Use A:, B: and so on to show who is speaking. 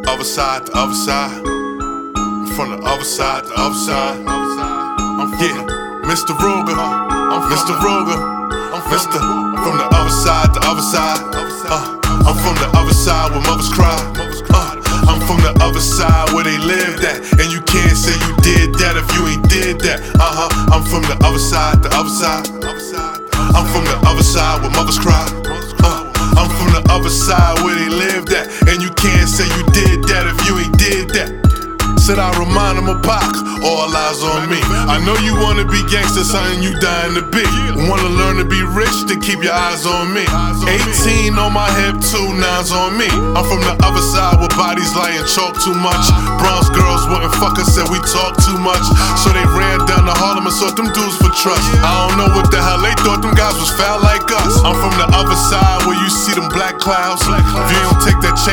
A: other side, the other side. I'm from the other side, the other side. Mr. Ruger, Mr. Ruger, Mr. From the other side, the other side. I'm from the other side where mothers cry. I'm from the other side where they lived at, and you can't say you did that if you ain't did that. I'm from the other side, the other side. I'm from the other side where mothers cry. I'm from the other side where they lived at, and you can't say you did that if you ain't did that. Said I remind them of Pac, all eyes on me. I know you wanna be gangster, something you dying to be. Wanna learn to be rich, then keep your eyes on me. 18 on my hip, 2 9s on me. I'm from the other side where bodies lie in chalk too much. Bronze girls wouldn't fuck us, said we talk too much. So they ran down to Harlem and sought them dudes for trust. I don't know what the hell they thought them guys was foul like us. I'm from the other side where you see them black clouds. If you don't take that chain